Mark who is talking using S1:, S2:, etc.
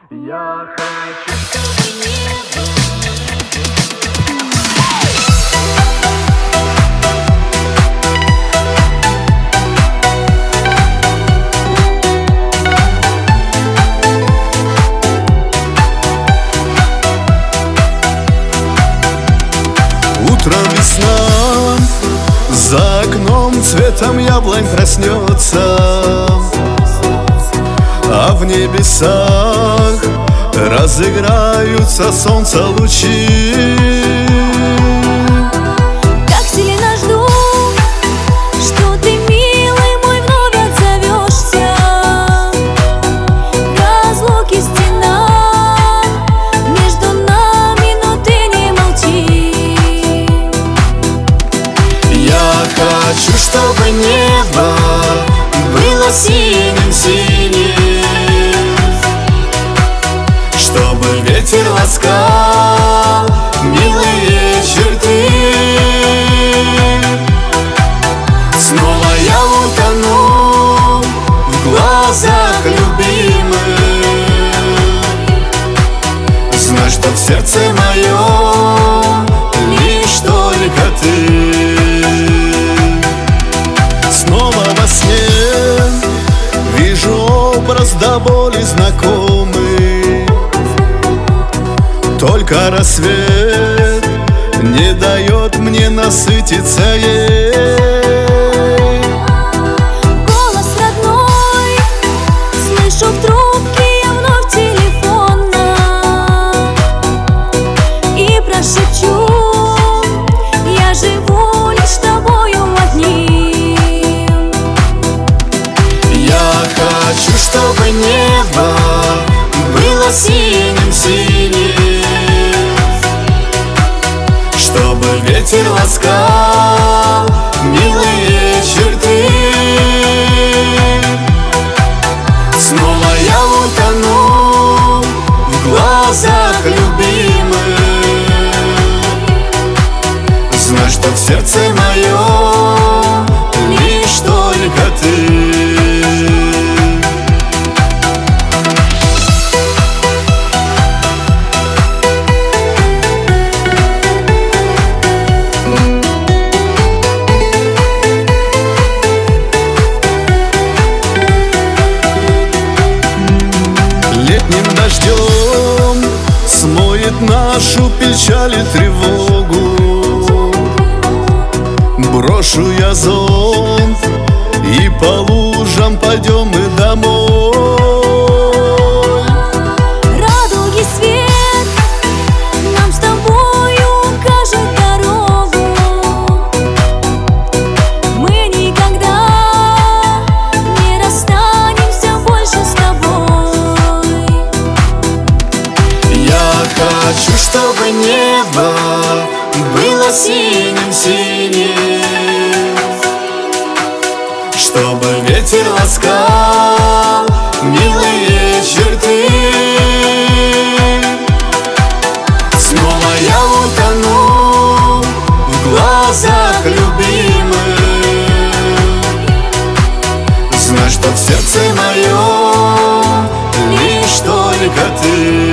S1: Я хочу, чтобы небо.
S2: Утром весна, за окном цветом яблонь проснется, а в небесах разыграются солнца лучи.
S3: Как сильно жду, что ты, милый мой, вновь отзовешься. Разлуки стена между нами, но ты не молчи.
S2: Я хочу, чтобы небо было синим-синим, чтобы ветер ласкал милые черты. Снова я утону в глазах любимых, знай, что в сердце моем лишь только ты. Снова во сне вижу образ до боли знакомый, только рассвет не дает мне насытиться ей.
S3: Голос родной слышу в трубке я вновь телефона и прошепчу: я живу лишь тобою одним.
S2: Я хочу, чтобы небо было синим-синим, чтобы ветер ласкал милые черты. Снова я утону в глазах любимых, знай, что в сердце моем лишь только ты. Летним дождем смоет нашу печаль и тревогу. Брошу я зонт и по лужам пойдем мы домой.
S3: Радуги свет нам с тобою укажет дорогу. Мы никогда не расстанемся больше с тобой.
S2: Я хочу, чтобы небо было синим-синим, чтобы ветер ласкал милые черты. Снова я утону в глазах любимых, знай, что в сердце моем лишь только ты.